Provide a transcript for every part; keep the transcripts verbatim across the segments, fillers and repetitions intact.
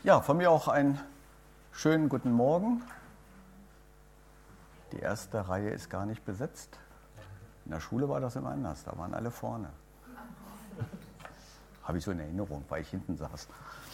Ja, von mir auch einen schönen guten Morgen. Die erste Reihe ist gar nicht besetzt. In der Schule war das immer anders, da waren alle vorne. Habe ich so in Erinnerung, weil ich hinten saß.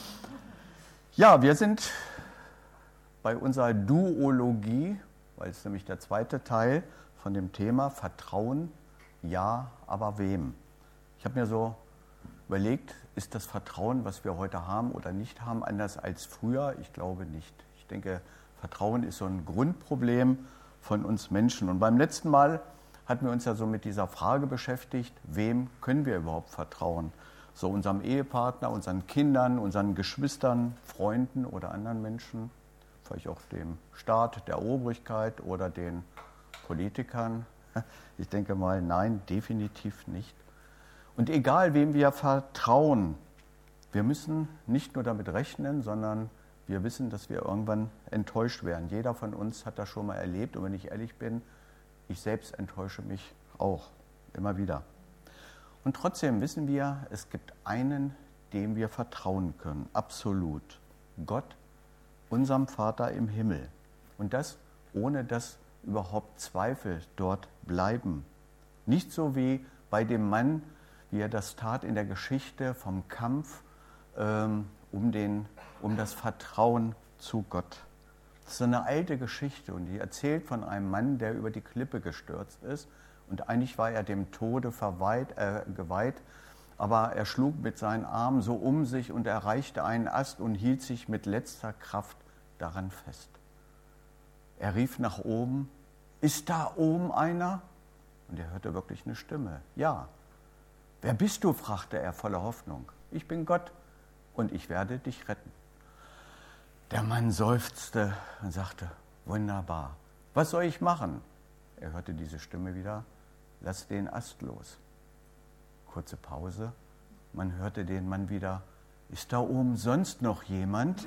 Ja, wir sind bei unserer Duologie, weil es nämlich der zweite Teil von dem Thema Vertrauen, ja, aber wem? Ich habe mir so überlegt, ist das Vertrauen, was wir heute haben oder nicht haben, anders als früher? Ich glaube nicht. Ich denke, Vertrauen ist so ein Grundproblem von uns Menschen. Und beim letzten Mal hatten wir uns ja so mit dieser Frage beschäftigt, wem können wir überhaupt vertrauen? So unserem Ehepartner, unseren Kindern, unseren Geschwistern, Freunden oder anderen Menschen, vielleicht auch dem Staat, der Obrigkeit oder den Politikern. Ich denke mal, nein, definitiv nicht. Und egal, wem wir vertrauen, wir müssen nicht nur damit rechnen, sondern wir wissen, dass wir irgendwann enttäuscht werden. Jeder von uns hat das schon mal erlebt. Und wenn ich ehrlich bin, ich selbst enttäusche mich auch immer wieder. Und trotzdem wissen wir, es gibt einen, dem wir vertrauen können. Absolut. Gott, unserem Vater im Himmel. Und das, ohne dass überhaupt Zweifel dort bleiben. Nicht so wie bei dem Mann, wie er das tat in der Geschichte vom Kampf ähm, um, den, um das Vertrauen zu Gott. Das ist eine alte Geschichte und die erzählt von einem Mann, der über die Klippe gestürzt ist. Und eigentlich war er dem Tode verweiht, äh, geweiht, aber er schlug mit seinen Armen so um sich und erreichte einen Ast und hielt sich mit letzter Kraft daran fest. Er rief nach oben, ist da oben einer? Und er hörte wirklich eine Stimme, ja. Wer bist du? Fragte er voller Hoffnung. Ich bin Gott und ich werde dich retten. Der Mann seufzte und sagte, wunderbar, was soll ich machen? Er hörte diese Stimme wieder, lass den Ast los. Kurze Pause, man hörte den Mann wieder, ist da oben sonst noch jemand?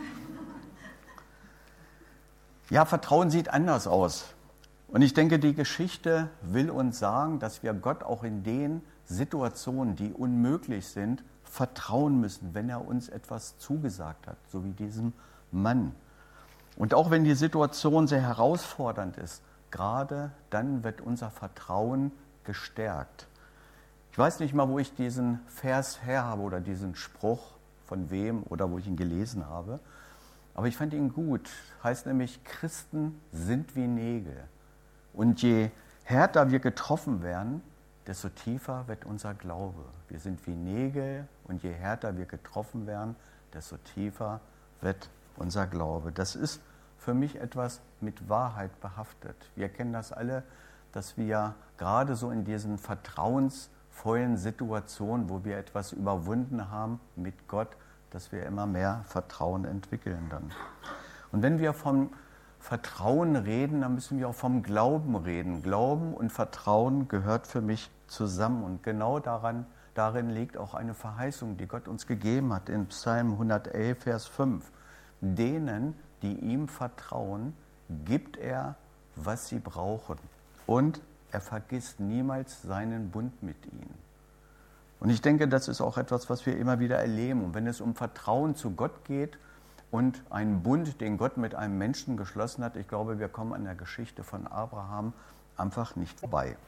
Ja, Vertrauen sieht anders aus. Und ich denke, die Geschichte will uns sagen, dass wir Gott auch in den Situationen, die unmöglich sind, vertrauen müssen, wenn er uns etwas zugesagt hat, so wie diesem Mann. Und auch wenn die Situation sehr herausfordernd ist, gerade dann wird unser Vertrauen gestärkt. Ich weiß nicht mal, wo ich diesen Vers her habe oder diesen Spruch von wem oder wo ich ihn gelesen habe, aber ich fand ihn gut. Heißt nämlich, Christen sind wie Nägel. Und je härter wir getroffen werden, desto tiefer wird unser Glaube. Wir sind wie Nägel und je härter wir getroffen werden, desto tiefer wird unser Glaube. Das ist für mich etwas mit Wahrheit behaftet. Wir kennen das alle, dass wir gerade so in diesen vertrauensvollen Situationen, wo wir etwas überwunden haben mit Gott, dass wir immer mehr Vertrauen entwickeln dann. Und wenn wir vom Vertrauen reden, dann müssen wir auch vom Glauben reden. Glauben und Vertrauen gehört für mich zusammen. Und genau daran, darin liegt auch eine Verheißung, die Gott uns gegeben hat in Psalm hundertelf, Vers fünf. Denen, die ihm vertrauen, gibt er, was sie brauchen. Und er vergisst niemals seinen Bund mit ihnen. Und ich denke, das ist auch etwas, was wir immer wieder erleben. Und wenn es um Vertrauen zu Gott geht, und ein Bund, den Gott mit einem Menschen geschlossen hat, ich glaube, wir kommen an der Geschichte von Abraham einfach nicht vorbei.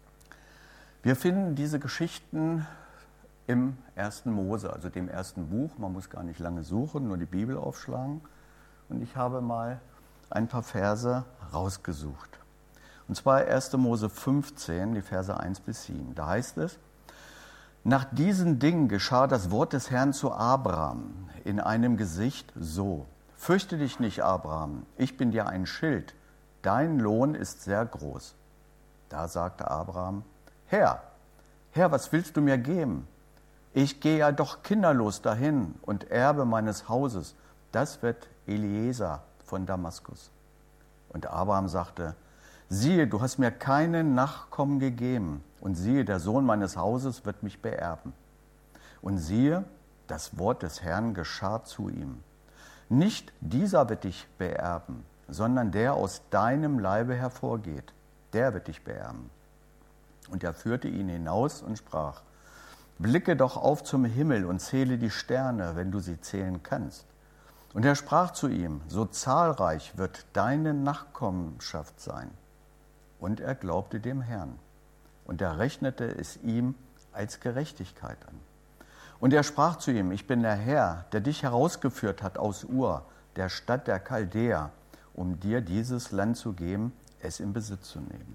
Wir finden diese Geschichten im ersten Mose, also dem ersten Buch. Man muss gar nicht lange suchen, nur die Bibel aufschlagen. Und ich habe mal ein paar Verse rausgesucht. Und zwar erster Mose fünfzehn, die Verse eins bis sieben. Da heißt es, nach diesen Dingen geschah das Wort des Herrn zu Abraham in einem Gesicht so. Fürchte dich nicht, Abraham, ich bin dir ein Schild, dein Lohn ist sehr groß. Da sagte Abraham, Herr, Herr, was willst du mir geben? Ich gehe ja doch kinderlos dahin und Erbe meines Hauses, das wird Eliezer von Damaskus. Und Abraham sagte, siehe, du hast mir keinen Nachkommen gegeben. Und siehe, der Sohn meines Hauses wird mich beerben. Und siehe, das Wort des Herrn geschah zu ihm. Nicht dieser wird dich beerben, sondern der aus deinem Leibe hervorgeht, der wird dich beerben. Und er führte ihn hinaus und sprach, blicke doch auf zum Himmel und zähle die Sterne, wenn du sie zählen kannst. Und er sprach zu ihm, so zahlreich wird deine Nachkommenschaft sein. Und er glaubte dem Herrn. Und er rechnete es ihm als Gerechtigkeit an. Und er sprach zu ihm, ich bin der Herr, der dich herausgeführt hat aus Ur, der Stadt der Chaldäer, um dir dieses Land zu geben, es in Besitz zu nehmen.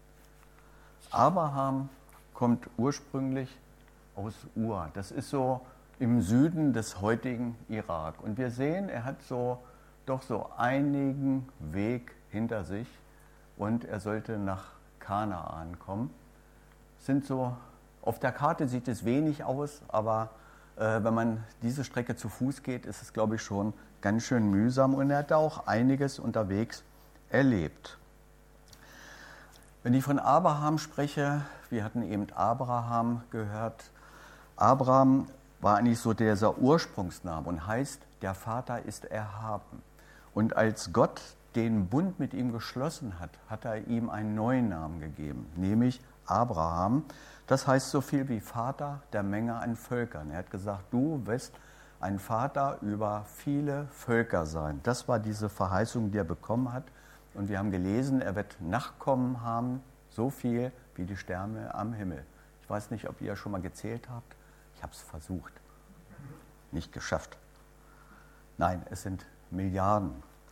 Abraham kommt ursprünglich aus Ur. Das ist so im Süden des heutigen Irak. Und wir sehen, er hat so doch so einigen Weg hinter sich und er sollte nach Kanaan kommen. Sind so, auf der Karte sieht es wenig aus, aber äh, wenn man diese Strecke zu Fuß geht, ist es, glaube ich, schon ganz schön mühsam und er hat da auch einiges unterwegs erlebt. Wenn ich von Abraham spreche, wir hatten eben Abraham gehört, Abraham war eigentlich so dieser Ursprungsname und heißt, der Vater ist erhaben. Und als Gott den Bund mit ihm geschlossen hat, hat er ihm einen neuen Namen gegeben, nämlich Abraham. Das heißt so viel wie Vater der Menge an Völkern. Er hat gesagt, du wirst ein Vater über viele Völker sein. Das war diese Verheißung, die er bekommen hat. Und wir haben gelesen, er wird Nachkommen haben, so viel wie die Sterne am Himmel. Ich weiß nicht, ob ihr schon mal gezählt habt. Ich habe es versucht. Nicht geschafft. Nein, es sind Milliarden.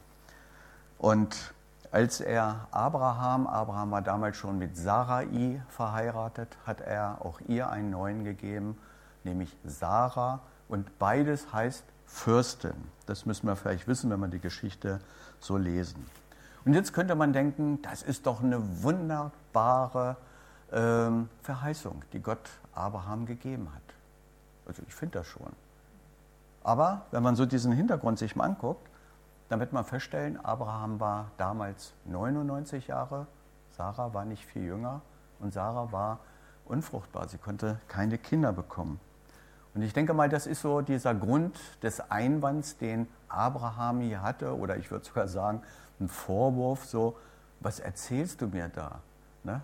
Und als er Abraham, Abraham war damals schon mit Sarai verheiratet, hat er auch ihr einen neuen gegeben, nämlich Sarah. Und beides heißt Fürstin. Das müssen wir vielleicht wissen, wenn wir die Geschichte so lesen. Und jetzt könnte man denken, das ist doch eine wunderbare ähm, Verheißung, die Gott Abraham gegeben hat. Also ich finde das schon. Aber wenn man so diesen Hintergrund sich mal anguckt, dann wird man feststellen, Abraham war damals neunundneunzig Jahre, Sarah war nicht viel jünger und Sarah war unfruchtbar. Sie konnte keine Kinder bekommen. Und ich denke mal, das ist so dieser Grund des Einwands, den Abraham hier hatte, oder ich würde sogar sagen, ein Vorwurf, so, was erzählst du mir da? Ne?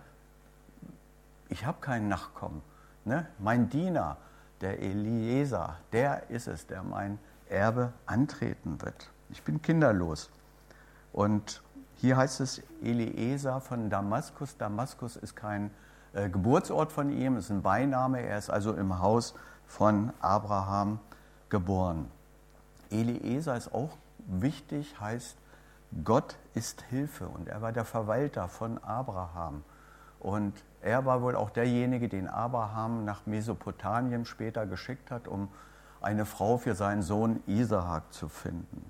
Ich habe keinen Nachkommen. Ne? Mein Diener, der Eliezer, der ist es, der mein Erbe antreten wird. Ich bin kinderlos. Und hier heißt es Eliezer von Damaskus. Damaskus ist kein äh, Geburtsort von ihm, ist ein Beiname. Er ist also im Haus von Abraham geboren. Eliezer ist auch wichtig, heißt Gott ist Hilfe. Und er war der Verwalter von Abraham. Und er war wohl auch derjenige, den Abraham nach Mesopotamien später geschickt hat, um eine Frau für seinen Sohn Isaak zu finden.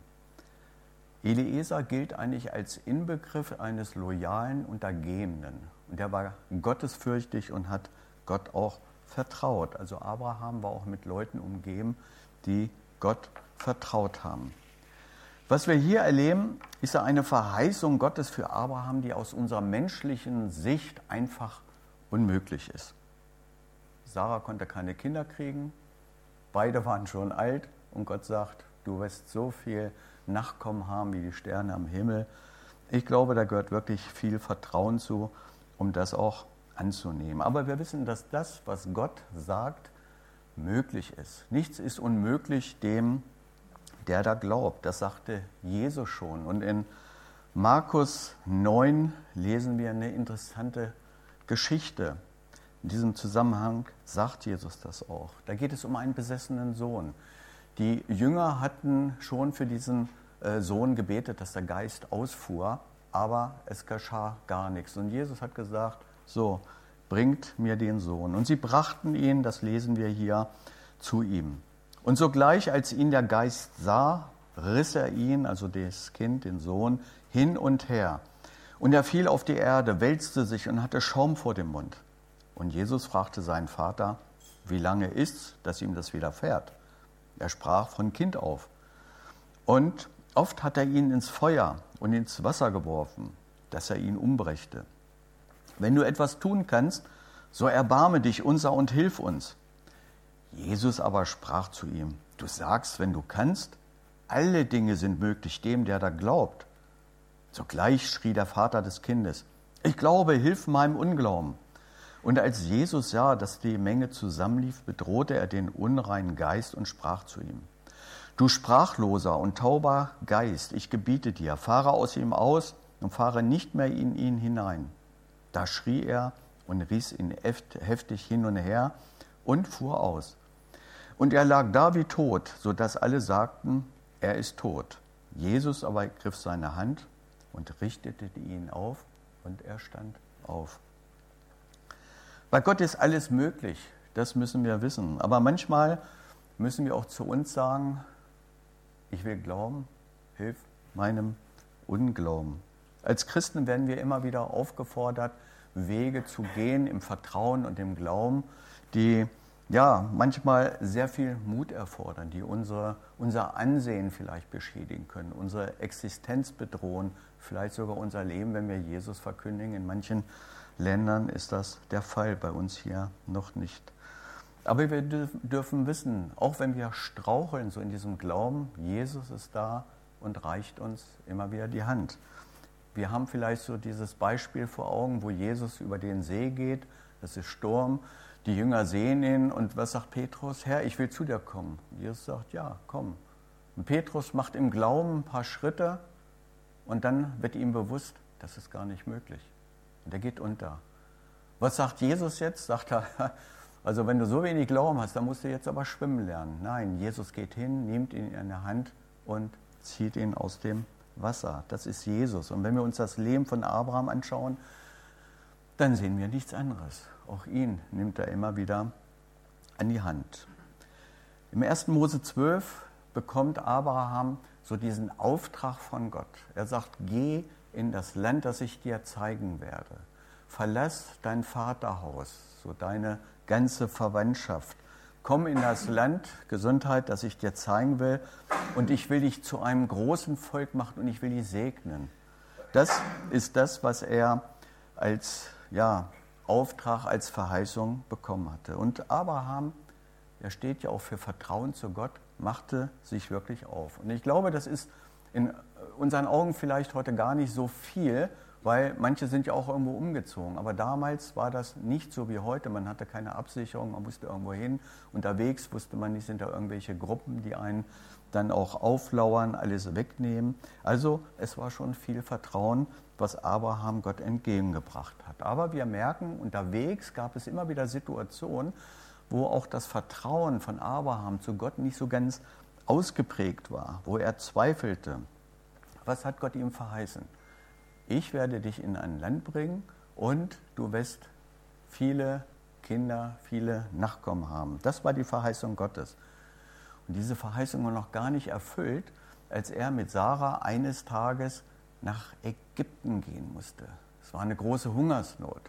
Eliezer gilt eigentlich als Inbegriff eines loyalen Untergebenen. Und er war gottesfürchtig und hat Gott auch vertraut. Also Abraham war auch mit Leuten umgeben, die Gott vertraut haben. Was wir hier erleben, ist eine Verheißung Gottes für Abraham, die aus unserer menschlichen Sicht einfach unmöglich ist. Sarah konnte keine Kinder kriegen, beide waren schon alt und Gott sagt, du wirst so viel Nachkommen haben wie die Sterne am Himmel. Ich glaube, da gehört wirklich viel Vertrauen zu, um das auch anzunehmen. Aber wir wissen, dass das, was Gott sagt, möglich ist. Nichts ist unmöglich dem, der da glaubt. Das sagte Jesus schon. Und in Markus neun lesen wir eine interessante Geschichte. In diesem Zusammenhang sagt Jesus das auch. Da geht es um einen besessenen Sohn. Die Jünger hatten schon für diesen äh, Sohn gebetet, dass der Geist ausfuhr, aber es geschah gar nichts. Und Jesus hat gesagt, so, bringt mir den Sohn. Und sie brachten ihn, das lesen wir hier, zu ihm. Und sogleich, als ihn der Geist sah, riss er ihn, also das Kind, den Sohn, hin und her. Und er fiel auf die Erde, wälzte sich und hatte Schaum vor dem Mund. Und Jesus fragte seinen Vater, wie lange ist's, dass ihm das widerfährt? Er sprach von Kind auf. Und oft hat er ihn ins Feuer und ins Wasser geworfen, dass er ihn umbrächte. Wenn du etwas tun kannst, so erbarme dich unser und hilf uns. Jesus aber sprach zu ihm, du sagst, wenn du kannst, alle Dinge sind möglich dem, der da glaubt. Sogleich schrie der Vater des Kindes, ich glaube, hilf meinem Unglauben. Und als Jesus sah, dass die Menge zusammenlief, bedrohte er den unreinen Geist und sprach zu ihm, Du sprachloser und tauber Geist, ich gebiete dir, fahre aus ihm aus und fahre nicht mehr in ihn hinein. Da schrie er und riss ihn heftig hin und her und fuhr aus. Und er lag da wie tot, sodass alle sagten, er ist tot. Jesus aber griff seine Hand und richtete ihn auf und er stand auf. Bei Gott ist alles möglich, das müssen wir wissen. Aber manchmal müssen wir auch zu uns sagen, ich will glauben, hilf meinem Unglauben. Als Christen werden wir immer wieder aufgefordert, Wege zu gehen im Vertrauen und im Glauben, die ja manchmal sehr viel Mut erfordern, die unsere, unser Ansehen vielleicht beschädigen können, unsere Existenz bedrohen, vielleicht sogar unser Leben, wenn wir Jesus verkündigen. In manchen Ländern ist das der Fall, bei uns hier noch nicht. Aber wir dürfen wissen, auch wenn wir straucheln so in diesem Glauben, Jesus ist da und reicht uns immer wieder die Hand. Wir haben vielleicht so dieses Beispiel vor Augen, wo Jesus über den See geht, es ist Sturm, die Jünger sehen ihn und was sagt Petrus? Herr, ich will zu dir kommen. Jesus sagt, ja, komm. Und Petrus macht im Glauben ein paar Schritte und dann wird ihm bewusst, das ist gar nicht möglich. Und er geht unter. Was sagt Jesus jetzt? Sagt er, also wenn du so wenig Glauben hast, dann musst du jetzt aber schwimmen lernen. Nein, Jesus geht hin, nimmt ihn in der Hand und zieht ihn aus dem Wasser. Das ist Jesus. Und wenn wir uns das Leben von Abraham anschauen, dann sehen wir nichts anderes. Auch ihn nimmt er immer wieder an die Hand. Im ersten Mose zwölf bekommt Abraham so diesen Auftrag von Gott. Er sagt, geh in das Land, das ich dir zeigen werde. Verlass dein Vaterhaus, so deine ganze Verwandtschaft. Komm in das Land, Gesundheit, das ich dir zeigen will, und ich will dich zu einem großen Volk machen und ich will dich segnen. Das ist das, was er als ja, Auftrag, als Verheißung bekommen hatte. Und Abraham, er steht ja auch für Vertrauen zu Gott, machte sich wirklich auf. Und ich glaube, das ist in unseren Augen vielleicht heute gar nicht so viel, weil manche sind ja auch irgendwo umgezogen. Aber damals war das nicht so wie heute. Man hatte keine Absicherung, man musste irgendwo hin. Unterwegs wusste man nicht, sind da irgendwelche Gruppen, die einen dann auch auflauern, alles wegnehmen. Also es war schon viel Vertrauen, was Abraham Gott entgegengebracht hat. Aber wir merken, unterwegs gab es immer wieder Situationen, wo auch das Vertrauen von Abraham zu Gott nicht so ganz ausgeprägt war, wo er zweifelte. Was hat Gott ihm verheißen? Ich werde dich in ein Land bringen und du wirst viele Kinder, viele Nachkommen haben. Das war die Verheißung Gottes. Und diese Verheißung war noch gar nicht erfüllt, als er mit Sarah eines Tages nach Ägypten gehen musste. Es war eine große Hungersnot.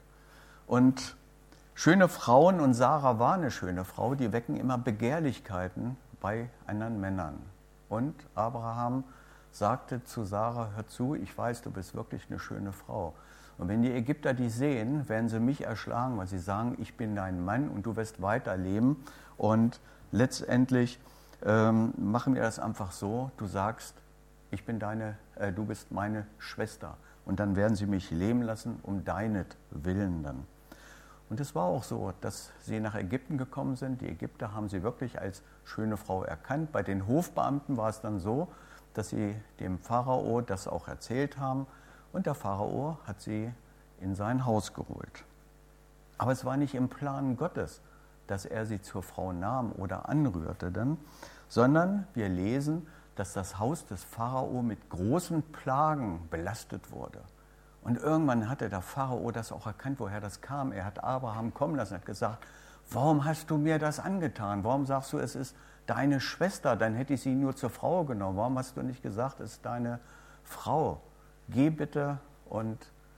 Und schöne Frauen, und Sarah war eine schöne Frau, die wecken immer Begehrlichkeiten bei anderen Männern. Und Abraham sagte zu Sarah, hör zu, ich weiß, du bist wirklich eine schöne Frau. Und wenn die Ägypter die sehen, werden sie mich erschlagen, weil sie sagen, ich bin dein Mann und du wirst weiterleben. Und letztendlich ähm, machen wir das einfach so, du sagst, ich bin deine, äh, du bist meine Schwester. Und dann werden sie mich leben lassen, um deinetwillen dann. Und es war auch so, dass sie nach Ägypten gekommen sind. Die Ägypter haben sie wirklich als schöne Frau erkannt. Bei den Hofbeamten war es dann so, dass sie dem Pharao das auch erzählt haben. Und der Pharao hat sie in sein Haus geholt. Aber es war nicht im Plan Gottes, dass er sie zur Frau nahm oder anrührte dann, sondern wir lesen, dass das Haus des Pharao mit großen Plagen belastet wurde. Und irgendwann hatte der Pharao das auch erkannt, woher das kam. Er hat Abraham kommen lassen und hat gesagt, warum hast du mir das angetan? Warum sagst du, es ist deine Schwester? Dann hätte ich sie nur zur Frau genommen. Warum hast du nicht gesagt, es ist deine Frau? Geh bitte. Und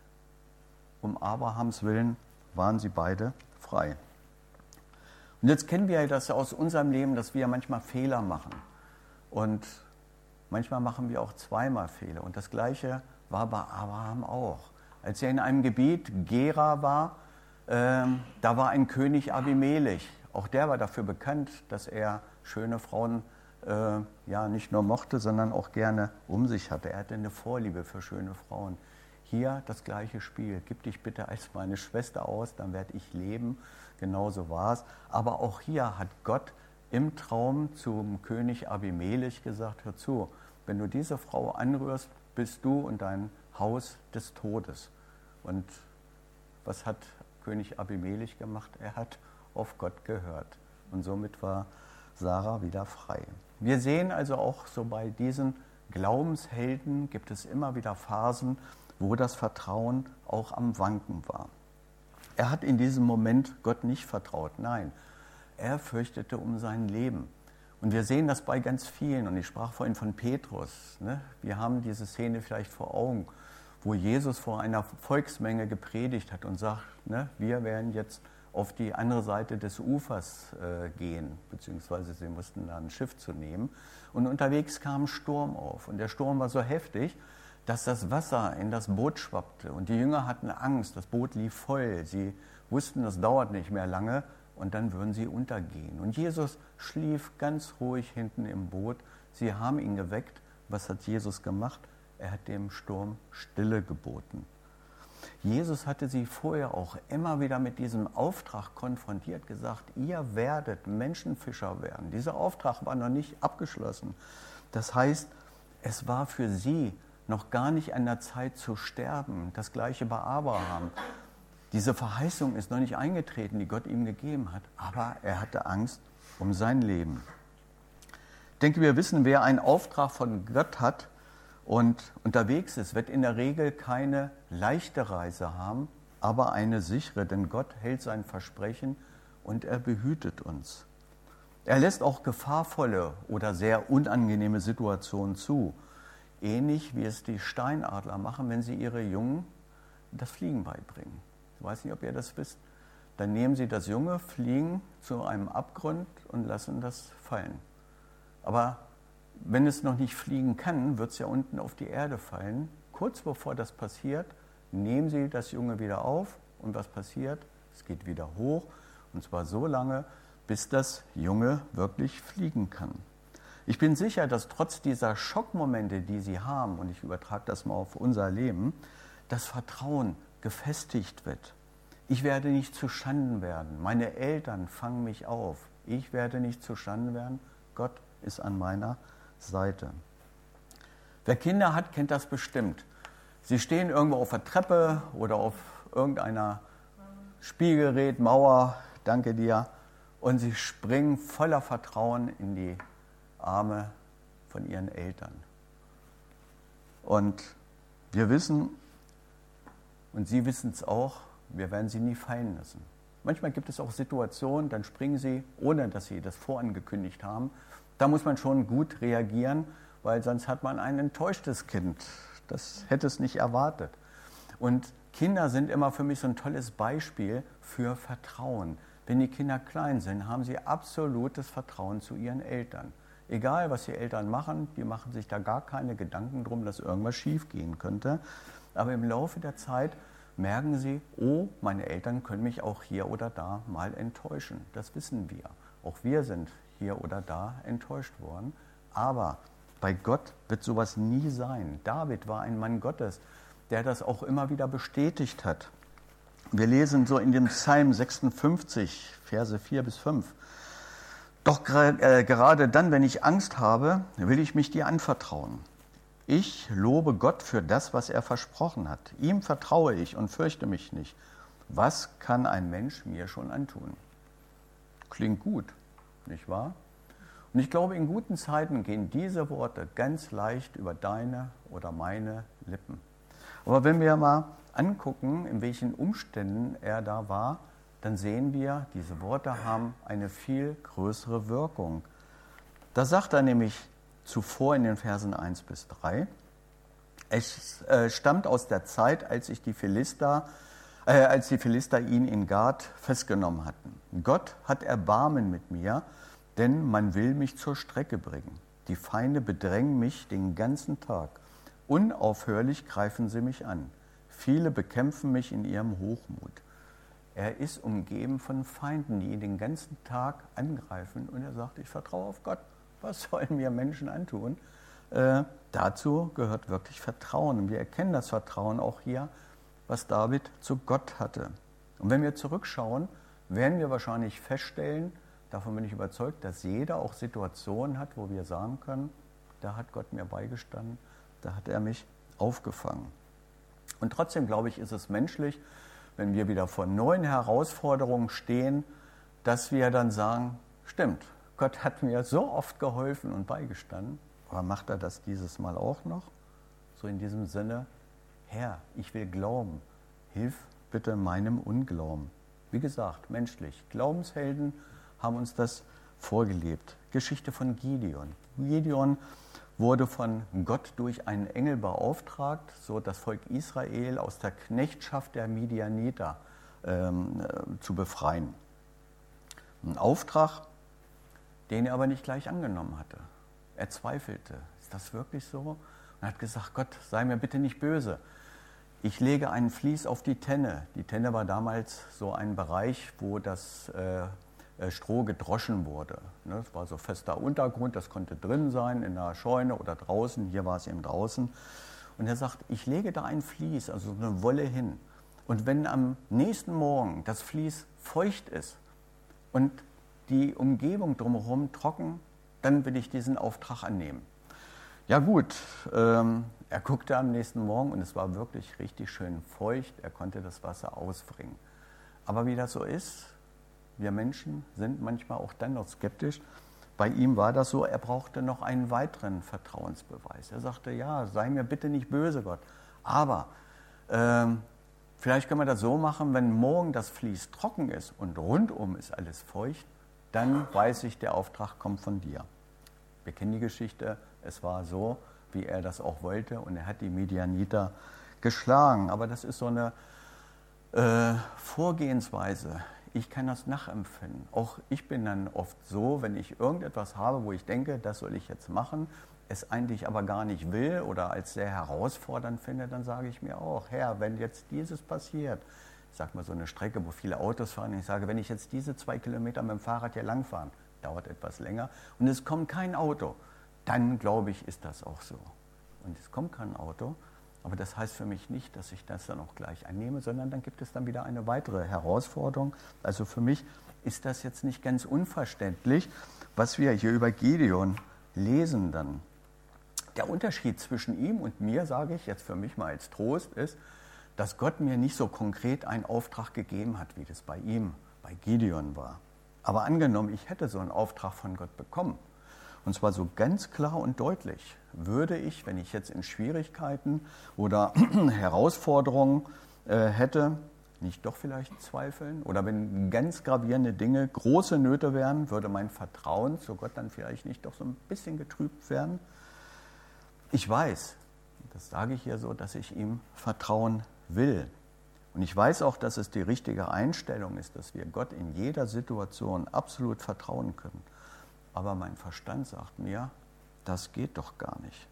um Abrahams Willen waren sie beide frei. Und jetzt kennen wir ja das aus unserem Leben, dass wir manchmal Fehler machen. Und manchmal machen wir auch zweimal Fehler. Und das Gleiche war bei Abraham auch. Als er in einem Gebiet, Gera war, ähm, da war ein König Abimelech. Auch der war dafür bekannt, dass er schöne Frauen äh, ja, nicht nur mochte, sondern auch gerne um sich hatte. Er hatte eine Vorliebe für schöne Frauen. Hier das gleiche Spiel. Gib dich bitte als meine Schwester aus, dann werde ich leben. Genauso war es. Aber auch hier hat Gott im Traum zum König Abimelech gesagt, hör zu, wenn du diese Frau anrührst, bist du und dein Haus des Todes. Und was hat König Abimelech gemacht? Er hat auf Gott gehört. Und somit war Sarah wieder frei. Wir sehen also auch so bei diesen Glaubenshelden gibt es immer wieder Phasen, wo das Vertrauen auch am Wanken war. Er hat in diesem Moment Gott nicht vertraut, nein, er fürchtete um sein Leben. Und wir sehen das bei ganz vielen, und ich sprach vorhin von Petrus. Ne? Wir haben diese Szene vielleicht vor Augen, wo Jesus vor einer Volksmenge gepredigt hat und sagt, ne, wir werden jetzt auf die andere Seite des Ufers äh, gehen, beziehungsweise sie mussten da ein Schiff zu nehmen. Und unterwegs kam ein Sturm auf. Und der Sturm war so heftig, dass das Wasser in das Boot schwappte. Und die Jünger hatten Angst, das Boot lief voll. Sie wussten, das dauert nicht mehr lange und dann würden sie untergehen. Und Jesus schlief ganz ruhig hinten im Boot. Sie haben ihn geweckt. Was hat Jesus gemacht? Er hat dem Sturm Stille geboten. Jesus hatte sie vorher auch immer wieder mit diesem Auftrag konfrontiert, gesagt, ihr werdet Menschenfischer werden. Dieser Auftrag war noch nicht abgeschlossen. Das heißt, es war für sie noch gar nicht an der Zeit zu sterben. Das Gleiche bei Abraham. Diese Verheißung ist noch nicht eingetreten, die Gott ihm gegeben hat, aber er hatte Angst um sein Leben. Ich denke, wir wissen, wer einen Auftrag von Gott hat und unterwegs ist, wird in der Regel keine leichte Reise haben, aber eine sichere, denn Gott hält sein Versprechen und er behütet uns. Er lässt auch gefahrvolle oder sehr unangenehme Situationen zu, ähnlich wie es die Steinadler machen, wenn sie ihre Jungen das Fliegen beibringen. Ich weiß nicht, ob ihr das wisst. Dann nehmen sie das Junge, fliegen zu einem Abgrund und lassen das fallen. Aber wenn es noch nicht fliegen kann, wird es ja unten auf die Erde fallen. Kurz bevor das passiert, nehmen sie das Junge wieder auf und was passiert? Es geht wieder hoch und zwar so lange, bis das Junge wirklich fliegen kann. Ich bin sicher, dass trotz dieser Schockmomente, die sie haben, und ich übertrage das mal auf unser Leben, das Vertrauen gefestigt wird. Ich werde nicht zu Schanden werden. Meine Eltern fangen mich auf. Ich werde nicht zu Schanden werden. Gott ist an meiner Seite. Wer Kinder hat, kennt das bestimmt. Sie stehen irgendwo auf der Treppe oder auf irgendeiner Spielgerät, Mauer, danke dir, und sie springen voller Vertrauen in die Arme von ihren Eltern. Und wir wissen, und sie wissen es auch, wir werden sie nie fallen lassen. Manchmal gibt es auch Situationen, dann springen sie, ohne dass sie das vorangekündigt haben. Da muss man schon gut reagieren, weil sonst hat man ein enttäuschtes Kind. Das hätte es nicht erwartet. Und Kinder sind immer für mich so ein tolles Beispiel für Vertrauen. Wenn die Kinder klein sind, haben sie absolutes Vertrauen zu ihren Eltern. Egal, was die Eltern machen, die machen sich da gar keine Gedanken drum, dass irgendwas schief gehen könnte. Aber im Laufe der Zeit merken sie, oh, meine Eltern können mich auch hier oder da mal enttäuschen. Das wissen wir. Auch wir sind hier oder da enttäuscht worden. Aber bei Gott wird sowas nie sein. David war ein Mann Gottes, der das auch immer wieder bestätigt hat. Wir lesen so in dem Psalm sechsundfünfzig, Verse vier bis fünf. Doch äh, gerade dann, wenn ich Angst habe, will ich mich dir anvertrauen. Ich lobe Gott für das, was er versprochen hat. Ihm vertraue ich und fürchte mich nicht. Was kann ein Mensch mir schon antun? Klingt gut, nicht wahr? Und ich glaube, in guten Zeiten gehen diese Worte ganz leicht über deine oder meine Lippen. Aber wenn wir mal angucken, in welchen Umständen er da war, dann sehen wir, diese Worte haben eine viel größere Wirkung. Da sagt er nämlich zuvor in den Versen eins bis drei, es äh, stammt aus der Zeit, als, ich die Philister, äh, als die Philister ihn in Gad festgenommen hatten. Gott hat Erbarmen mit mir, denn man will mich zur Strecke bringen. Die Feinde bedrängen mich den ganzen Tag. Unaufhörlich greifen sie mich an. Viele bekämpfen mich in ihrem Hochmut. Er ist umgeben von Feinden, die ihn den ganzen Tag angreifen. Und er sagt, ich vertraue auf Gott. Was sollen mir Menschen antun? Äh, dazu gehört wirklich Vertrauen. Und wir erkennen das Vertrauen auch hier, was David zu Gott hatte. Und wenn wir zurückschauen, werden wir wahrscheinlich feststellen, davon bin ich überzeugt, dass jeder auch Situationen hat, wo wir sagen können, da hat Gott mir beigestanden, da hat er mich aufgefangen. Und trotzdem, glaube ich, ist es menschlich, wenn wir wieder vor neuen Herausforderungen stehen, dass wir dann sagen, stimmt, Gott hat mir so oft geholfen und beigestanden, aber macht er das dieses Mal auch noch? So in diesem Sinne, Herr, ich will glauben, hilf bitte meinem Unglauben. Wie gesagt, menschlich. Glaubenshelden haben uns das vorgelebt. Geschichte von Gideon. Gideon wurde von Gott durch einen Engel beauftragt, so das Volk Israel aus der Knechtschaft der Midianiter ähm, äh, zu befreien. Ein Auftrag, den er aber nicht gleich angenommen hatte. Er zweifelte, ist das wirklich so? Und hat gesagt, Gott, sei mir bitte nicht böse. Ich lege einen Vlies auf die Tenne. Die Tenne war damals so ein Bereich, wo das äh, Stroh gedroschen wurde. Ne, es war so fester Untergrund, das konnte drin sein, in einer Scheune oder draußen. Hier war es eben draußen. Und er sagt, ich lege da ein Vlies, also eine Wolle hin. Und wenn am nächsten Morgen das Vlies feucht ist und die Umgebung drumherum trocken, dann will ich diesen Auftrag annehmen. Ja gut, ähm, er guckte am nächsten Morgen und es war wirklich richtig schön feucht. Er konnte das Wasser ausbringen. Aber wie das so ist, wir Menschen sind manchmal auch dann noch skeptisch. Bei ihm war das so, er brauchte noch einen weiteren Vertrauensbeweis. Er sagte, ja, sei mir bitte nicht böse, Gott. Aber ähm, vielleicht können wir das so machen, wenn morgen das Vlies trocken ist und rundum ist alles feucht, dann weiß ich, der Auftrag kommt von dir. Wir kennen die Geschichte, es war so, wie er das auch wollte und er hat die Midianiter geschlagen. Aber das ist so eine äh, Vorgehensweise. Ich kann das nachempfinden. Auch ich bin dann oft so, wenn ich irgendetwas habe, wo ich denke, das soll ich jetzt machen, es eigentlich aber gar nicht will oder als sehr herausfordernd finde, dann sage ich mir auch, Herr, wenn jetzt dieses passiert, ich sage mal so eine Strecke, wo viele Autos fahren, ich sage, wenn ich jetzt diese zwei Kilometer mit dem Fahrrad hier langfahren, dauert etwas länger und es kommt kein Auto, dann glaube ich, ist das auch so. Und es kommt kein Auto, aber das heißt für mich nicht, dass ich das dann auch gleich annehme, sondern dann gibt es dann wieder eine weitere Herausforderung. Also für mich ist das jetzt nicht ganz unverständlich, was wir hier über Gideon lesen dann. Der Unterschied zwischen ihm und mir, sage ich jetzt für mich mal als Trost, ist, dass Gott mir nicht so konkret einen Auftrag gegeben hat, wie das bei ihm, bei Gideon war. Aber angenommen, ich hätte so einen Auftrag von Gott bekommen, und zwar so ganz klar und deutlich, würde ich, wenn ich jetzt in Schwierigkeiten oder Herausforderungen äh, hätte, nicht doch vielleicht zweifeln? Oder wenn ganz gravierende Dinge, große Nöte wären, würde mein Vertrauen zu Gott dann vielleicht nicht doch so ein bisschen getrübt werden? Ich weiß, das sage ich hier so, dass ich ihm vertrauen will. Und ich weiß auch, dass es die richtige Einstellung ist, dass wir Gott in jeder Situation absolut vertrauen können. Aber mein Verstand sagt mir, das geht doch gar nicht.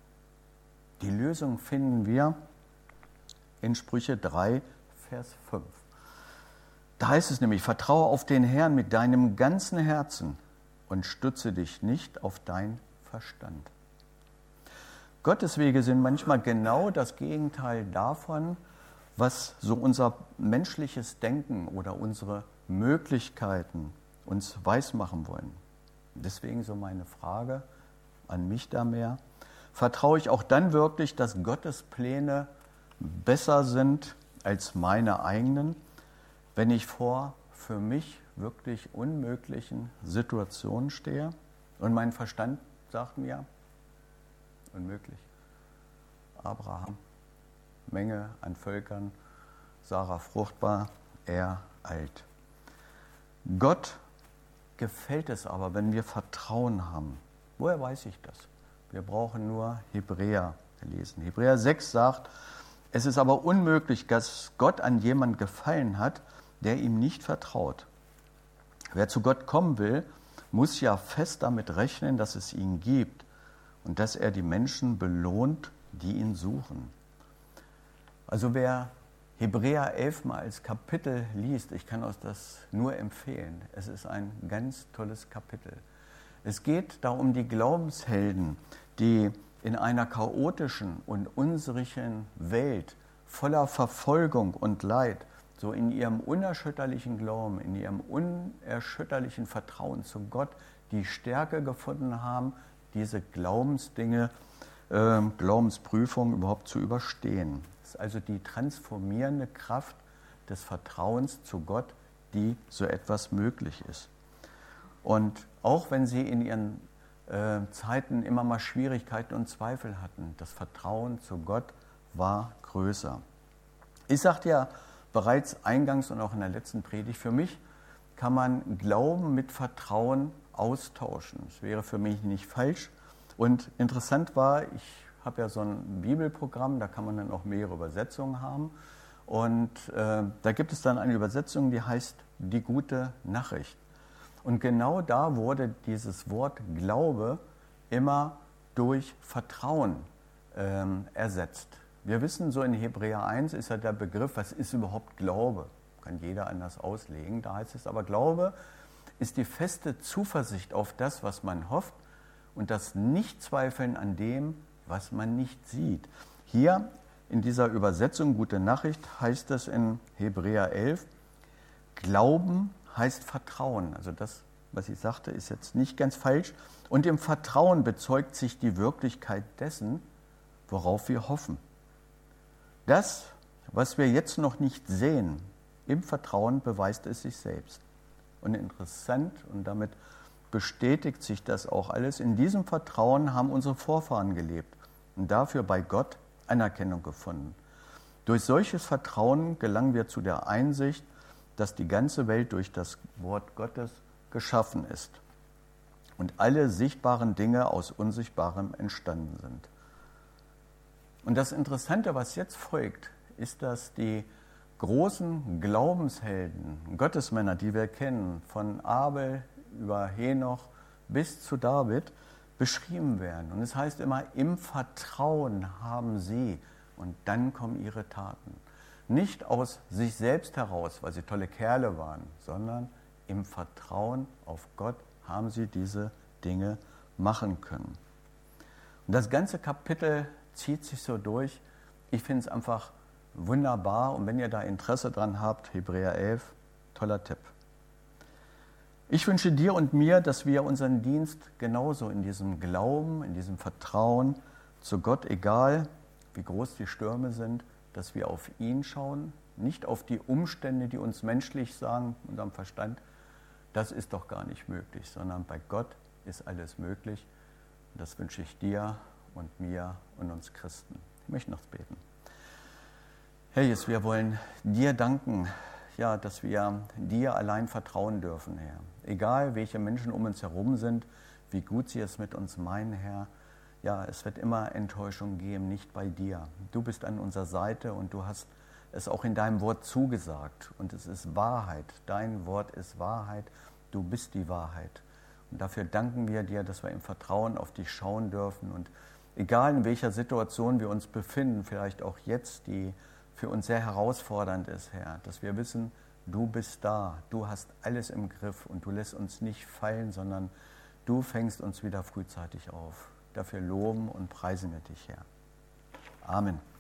Die Lösung finden wir in Sprüche drei, Vers fünf. Da heißt es nämlich, vertraue auf den Herrn mit deinem ganzen Herzen und stütze dich nicht auf dein Verstand. Gottes Wege sind manchmal genau das Gegenteil davon, was so unser menschliches Denken oder unsere Möglichkeiten uns weismachen wollen. Deswegen so meine Frage an mich da mehr. Vertraue ich auch dann wirklich, dass Gottes Pläne besser sind als meine eigenen, wenn ich vor für mich wirklich unmöglichen Situationen stehe und mein Verstand sagt mir, unmöglich. Abraham, Menge an Völkern, Sarah fruchtbar, er alt. Gott gefällt es aber, wenn wir Vertrauen haben. Woher weiß ich das? Wir brauchen nur Hebräer lesen. Hebräer sechs sagt, es ist aber unmöglich, dass Gott an jemanden gefallen hat, der ihm nicht vertraut. Wer zu Gott kommen will, muss ja fest damit rechnen, dass es ihn gibt und dass er die Menschen belohnt, die ihn suchen. Also wer Hebräer elf mal als Kapitel liest, ich kann euch das nur empfehlen. Es ist ein ganz tolles Kapitel. Es geht da um die Glaubenshelden, die in einer chaotischen und unsicheren Welt voller Verfolgung und Leid so in ihrem unerschütterlichen Glauben, in ihrem unerschütterlichen Vertrauen zu Gott die Stärke gefunden haben, diese Glaubensdinge, äh, Glaubensprüfung überhaupt zu überstehen. Das ist also die transformierende Kraft des Vertrauens zu Gott, die so etwas möglich ist. Und auch wenn sie in ihren äh, Zeiten immer mal Schwierigkeiten und Zweifel hatten, das Vertrauen zu Gott war größer. Ich sagte ja bereits eingangs und auch in der letzten Predigt, für mich kann man Glauben mit Vertrauen austauschen. Das wäre für mich nicht falsch. Und interessant war, ich habe ja so ein Bibelprogramm, da kann man dann auch mehrere Übersetzungen haben. Und äh, da gibt es dann eine Übersetzung, die heißt die gute Nachricht. Und genau da wurde dieses Wort Glaube immer durch Vertrauen ähm, ersetzt. Wir wissen, so in Hebräer eins ist ja der Begriff, was ist überhaupt Glaube? Kann jeder anders auslegen. Da heißt es aber, Glaube ist die feste Zuversicht auf das, was man hofft und das Nichtzweifeln an dem, was man nicht sieht. Hier in dieser Übersetzung, gute Nachricht, heißt es in Hebräer elf, Glauben heißt Vertrauen. Also das, was ich sagte, ist jetzt nicht ganz falsch. Und im Vertrauen bezeugt sich die Wirklichkeit dessen, worauf wir hoffen. Das, was wir jetzt noch nicht sehen, im Vertrauen beweist es sich selbst. Und interessant, und damit bestätigt sich das auch alles, in diesem Vertrauen haben unsere Vorfahren gelebt und dafür bei Gott Anerkennung gefunden. Durch solches Vertrauen gelangen wir zu der Einsicht, dass die ganze Welt durch das Wort Gottes geschaffen ist und alle sichtbaren Dinge aus Unsichtbarem entstanden sind. Und das Interessante, was jetzt folgt, ist, dass die großen Glaubenshelden, Gottesmänner, die wir kennen, von Abel über Henoch bis zu David, beschrieben werden. Und es heißt immer, im Vertrauen haben sie, und dann kommen ihre Taten. Nicht aus sich selbst heraus, weil sie tolle Kerle waren, sondern im Vertrauen auf Gott haben sie diese Dinge machen können. Und das ganze Kapitel zieht sich so durch. Ich finde es einfach wunderbar. Und wenn ihr da Interesse dran habt, Hebräer elf, toller Tipp. Ich wünsche dir und mir, dass wir unseren Dienst genauso in diesem Glauben, in diesem Vertrauen zu Gott, egal wie groß die Stürme sind, dass wir auf ihn schauen, nicht auf die Umstände, die uns menschlich sagen, unserem Verstand, das ist doch gar nicht möglich, sondern bei Gott ist alles möglich. Und das wünsche ich dir und mir und uns Christen. Ich möchte noch beten. Herr Jesus, wir wollen dir danken, ja, dass wir dir allein vertrauen dürfen, Herr. Egal, welche Menschen um uns herum sind, wie gut sie es mit uns meinen, Herr. Ja, es wird immer Enttäuschung geben, nicht bei dir. Du bist an unserer Seite und du hast es auch in deinem Wort zugesagt. Und es ist Wahrheit. Dein Wort ist Wahrheit. Du bist die Wahrheit. Und dafür danken wir dir, dass wir im Vertrauen auf dich schauen dürfen. Und egal, in welcher Situation wir uns befinden, vielleicht auch jetzt, die für uns sehr herausfordernd ist, Herr, dass wir wissen, du bist da, du hast alles im Griff und du lässt uns nicht fallen, sondern du fängst uns wieder frühzeitig auf. Dafür loben und preisen wir dich, Herr. Amen.